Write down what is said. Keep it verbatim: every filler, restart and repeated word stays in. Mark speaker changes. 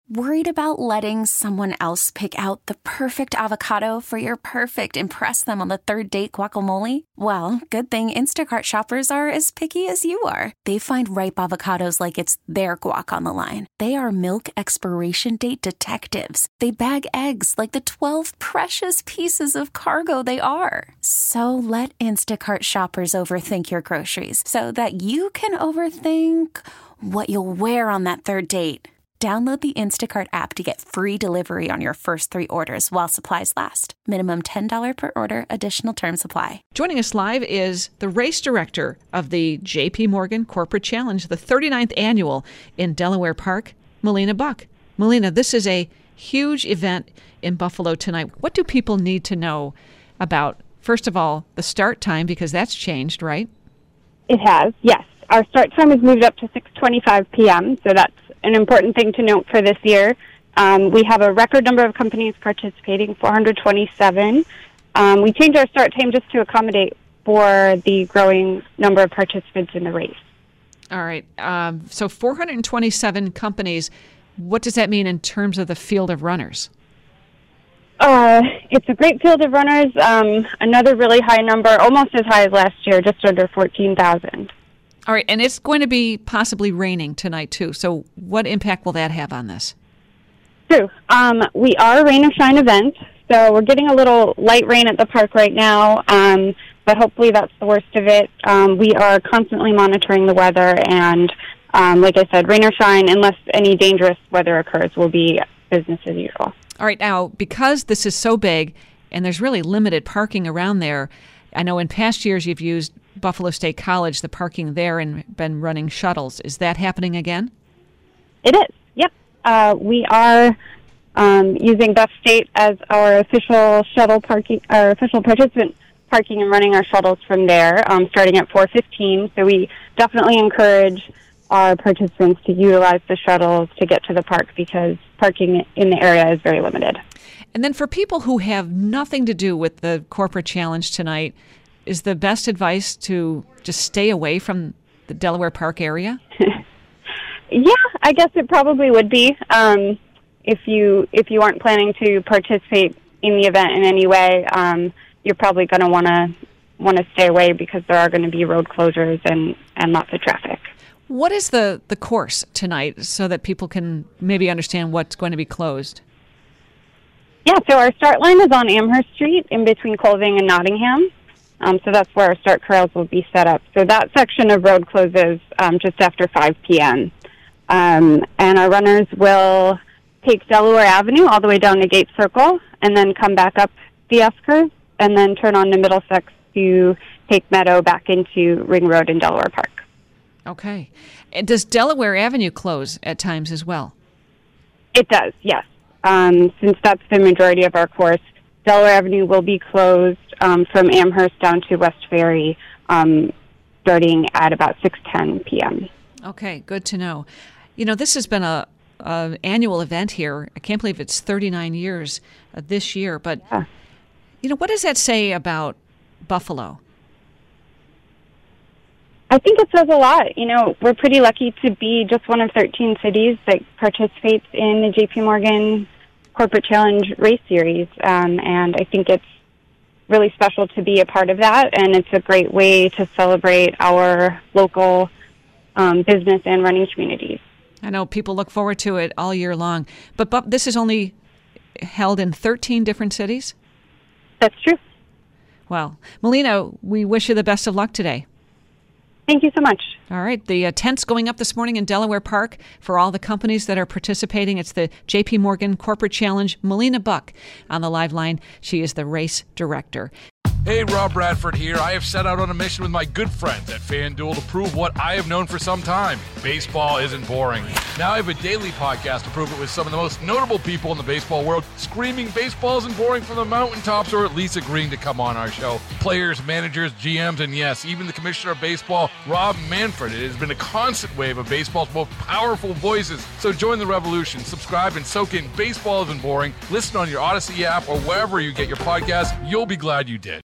Speaker 1: Worried about letting someone else pick out the perfect avocado for your perfect impress them on the third date guacamole? Well, good thing Instacart shoppers are as picky as you are. They find ripe avocados like it's their guac on the line. They are milk expiration date detectives. They bag eggs like the twelve precious pieces of cargo they are. So let Instacart shoppers overthink your groceries so that you can overthink what you'll wear on that third date. Download the Instacart app to get free delivery on your first three orders while supplies last. Minimum ten dollars per order. Additional terms apply.
Speaker 2: Joining us live is the race director of the J P Morgan Corporate Challenge, the thirty-ninth annual in Delaware Park, Melina Buck. Melina, this is a huge event in Buffalo tonight. What do people need to know about, first of all, the start time, because that's changed, right?
Speaker 3: It has, yes. Our start time has moved up to six twenty-five p.m., so that's an important thing to note for this year. Um, we have a record number of companies participating, four hundred twenty-seven. Um, we changed our start time just to accommodate for the growing number of participants in the race.
Speaker 2: All right. Um, so four hundred twenty-seven companies. What does that mean in terms of the field of runners?
Speaker 3: Uh, it's a great field of runners. Um, another really high number, almost as high as last year, just under fourteen thousand.
Speaker 2: All right, and it's going to be possibly raining tonight, too. So what impact will that have on this?
Speaker 3: True. Um, we are a rain or shine event, so we're getting a little light rain at the park right now, um, but hopefully that's the worst of it. Um, we are constantly monitoring the weather, and um, like I said, rain or shine, unless any dangerous weather occurs, will be business as usual.
Speaker 2: All right, now, because this is so big and there's really limited parking around there, I know in past years you've used Buffalo State College, the parking there, and been running shuttles. Is that happening again?
Speaker 3: It is, yep. Uh, we are um, using Buff State as our official shuttle parking, our official participant parking, and running our shuttles from there, um, starting at four fifteen. So we definitely encourage our participants to utilize the shuttles to get to the park because parking in the area is very limited.
Speaker 2: And then for people who have nothing to do with the corporate challenge tonight, is the best advice to just stay away from the Delaware Park area?
Speaker 3: Yeah, I guess it probably would be. Um, if you if you aren't planning to participate in the event in any way, um, you're probably going to want to want to stay away because there are going to be road closures and, and lots of traffic.
Speaker 2: What is the, the course tonight so that people can maybe understand what's going to be closed?
Speaker 3: Yeah, so our start line is on Amherst Street in between Colving and Nottingham. Um, so that's where our start corrals will be set up. So that section of road closes um, just after five p.m. Um, and our runners will take Delaware Avenue all the way down to Gate Circle and then come back up the S-curve and then turn on to Middlesex to take Meadow back into Ring Road in Delaware Park.
Speaker 2: Okay. And does Delaware Avenue close at times as well?
Speaker 3: It does, yes. Um, since that's the majority of our course, Delaware Avenue will be closed um, from Amherst down to West Ferry um, starting at about six ten p.m.
Speaker 2: Okay, good to know. You know, this has been a, a annual event here. I can't believe it's thirty-nine years uh, this year. But, yeah. you know, what does that say about Buffalo?
Speaker 3: I think it says a lot. You know, we're pretty lucky to be just one of thirteen cities that participates in the J P Morgan Corporate Challenge Race Series, um, and I think it's really special to be a part of that, and it's a great way to celebrate our local um, business and running communities.
Speaker 2: I know people look forward to it all year long, but, but this is only held in thirteen different cities?
Speaker 3: That's true.
Speaker 2: Well, Melina, we wish you the best of luck today.
Speaker 3: Thank you so much.
Speaker 2: All right. The uh, tent's going up this morning in Delaware Park for all the companies that are participating. It's the J P Morgan Corporate Challenge. Melina Buck on the live line. She is the race director.
Speaker 4: Hey, Rob Bradford here. I have set out on a mission with my good friends at FanDuel to prove what I have known for some time. Baseball isn't boring. Now I have a daily podcast to prove it with some of the most notable people in the baseball world, screaming baseball isn't boring from the mountaintops, or at least agreeing to come on our show. Players, managers, G Ms, and yes, even the commissioner of baseball, Rob Manfred. It has been a constant wave of baseball's most powerful voices. So join the revolution. Subscribe and soak in Baseball Isn't Boring. Listen on your Odyssey app or wherever you get your podcasts. You'll be glad you did.